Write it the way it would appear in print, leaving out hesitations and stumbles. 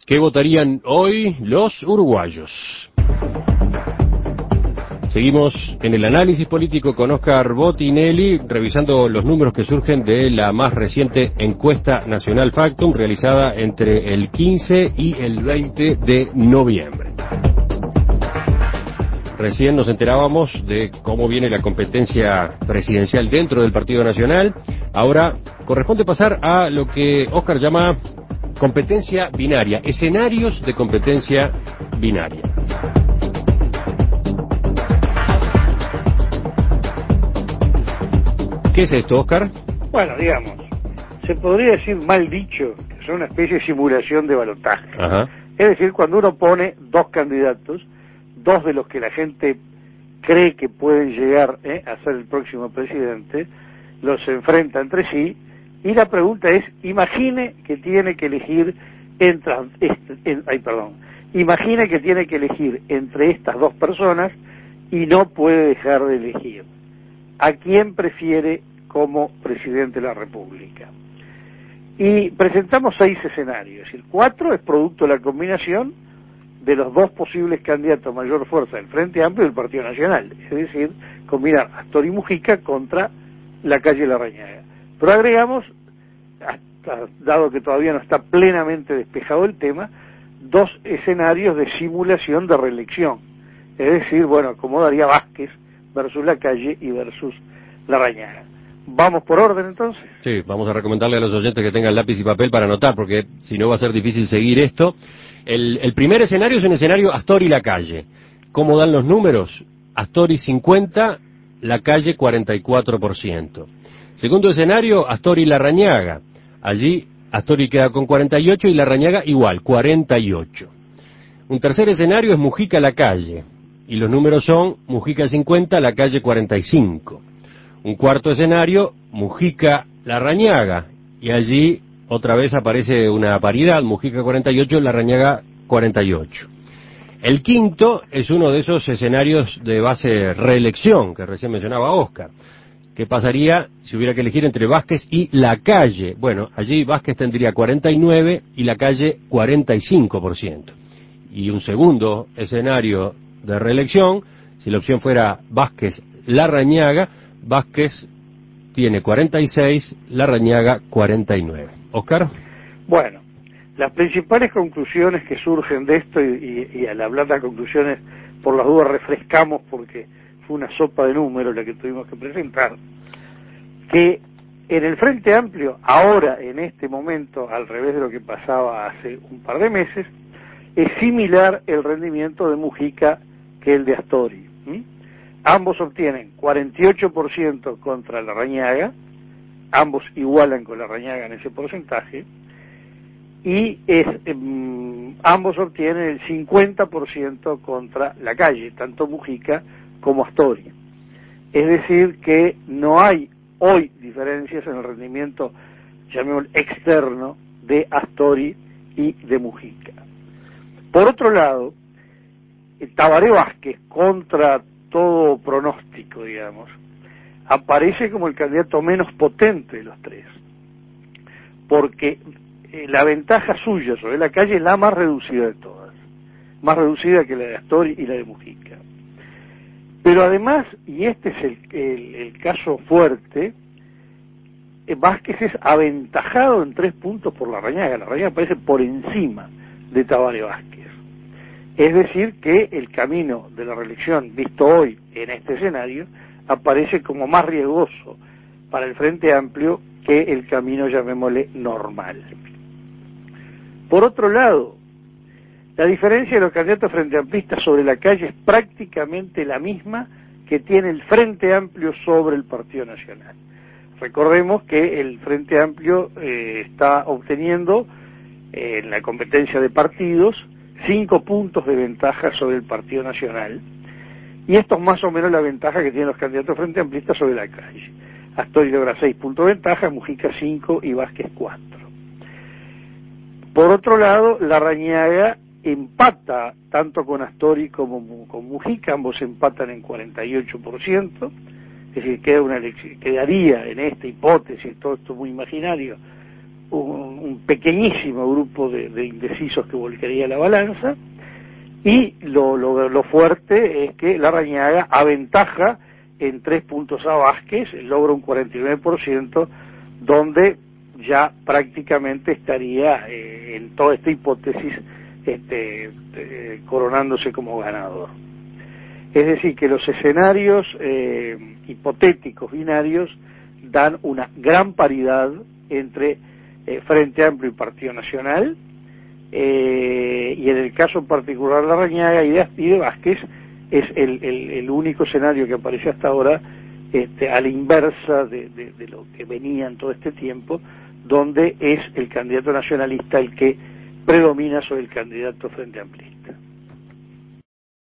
¿Qué votarían hoy los uruguayos? Seguimos en el análisis político con Oscar Botinelli, revisando los números que surgen de la más reciente encuesta nacional Factum, realizada entre el 15 y el 20 de noviembre. Recién nos enterábamos de cómo viene la competencia presidencial dentro del Partido Nacional. Ahora corresponde pasar a lo que Oscar llama competencia binaria, escenarios de competencia binaria. ¿Qué es esto, Oscar? Bueno, digamos, se podría decir mal dicho que son una especie de simulación de balotaje. Ajá. Es decir, cuando uno pone dos candidatos, dos de los que la gente cree que pueden llegar a ser el próximo presidente, los enfrenta entre sí, y la pregunta es, imagine que tiene que elegir imagine que tiene que elegir entre estas dos personas y no puede dejar de elegir. ¿A quién prefiere como presidente de la República? Y presentamos 6 escenarios. El 4 es producto de la combinación de los dos posibles candidatos a mayor fuerza del Frente Amplio y del Partido Nacional. Es decir, combinar Astor y Mujica contra Lacalle Larrañaga. Pero agregamos, dado que todavía no está plenamente despejado el tema, 2 escenarios de simulación de reelección. Es decir, bueno, acomodaría Vázquez versus Lacalle y versus Larrañaga. ¿Vamos por orden entonces? Sí, vamos a recomendarle a los oyentes que tengan lápiz y papel para anotar, porque si no va a ser difícil seguir esto. El primer escenario es un escenario Astor y Lacalle. ¿Cómo dan los números? Astor y 50, Lacalle 44%. Segundo escenario, Astor y Larrañaga. Allí Astori queda con 48 y Larrañaga igual, 48. Un tercer escenario es Mujica-Lacalle. Y los números son Mujica 50, Lacalle 45. Un cuarto escenario, Mujica-Larrañaga. Y allí otra vez aparece una paridad, Mujica 48, Larrañaga 48. El quinto es uno de esos escenarios de base reelección que recién mencionaba Oscar. ¿Qué pasaría si hubiera que elegir entre Vázquez y Lacalle? Bueno, allí Vázquez tendría 49 y Lacalle 45%. Y un segundo escenario de reelección, si la opción fuera Vázquez-Larrañaga, Vázquez tiene 46, Larrañaga 49. ¿Oscar? Bueno, las principales conclusiones que surgen de esto, y al hablar de las conclusiones, por las dudas refrescamos porque fue una sopa de números la que tuvimos que presentar, que en el Frente Amplio, ahora, en este momento, al revés de lo que pasaba hace un par de meses, es similar el rendimiento de Mujica que el de Astori. Ambos obtienen 48% contra Larrañaga, ambos igualan con Larrañaga en ese porcentaje, y ambos obtienen el 50% contra Lacalle, tanto Mujica como Astori. Es decir, que no hay hoy diferencias en el rendimiento, llamémoslo externo, de Astori y de Mujica. Por otro lado, Tabaré Vázquez, contra todo pronóstico, digamos, aparece como el candidato menos potente de los tres, porque la ventaja suya sobre Lacalle es la más reducida de todas, más reducida que la de Astori y la de Mujica. Pero además, y este es el caso fuerte, Vázquez es aventajado en 3 puntos por Larrañaga. Larrañaga aparece por encima de Tabaré Vázquez. Es decir, que el camino de la reelección, visto hoy en este escenario, aparece como más riesgoso para el Frente Amplio que el camino, llamémosle, normal. Por otro lado, la diferencia de los candidatos frente amplistas sobre Lacalle es prácticamente la misma que tiene el Frente Amplio sobre el Partido Nacional. Recordemos que el Frente Amplio está obteniendo en la competencia de partidos 5 puntos de ventaja sobre el Partido Nacional, y esto es más o menos la ventaja que tienen los candidatos frente amplistas sobre Lacalle. Astori logra 6 puntos de ventaja, Mujica 5 y Vázquez 4. Por otro lado, Larrañaga empata tanto con Astori como con Mujica, ambos empatan en 48%, es decir, quedaría en esta hipótesis, todo esto muy imaginario, un un pequeñísimo grupo de indecisos que volcaría la balanza, y lo fuerte es que Larrañaga aventaja en 3 puntos a Vázquez, logra un 49%, donde ya prácticamente estaría en toda esta hipótesis coronándose como ganador. Es decir, que los escenarios hipotéticos binarios dan una gran paridad entre Frente Amplio y Partido Nacional, y en el caso particular de Larrañaga y de Vázquez es el único escenario que aparece hasta ahora a la inversa de lo que venía en todo este tiempo, donde es el candidato nacionalista el que predomina sobre el candidato Frente Amplio.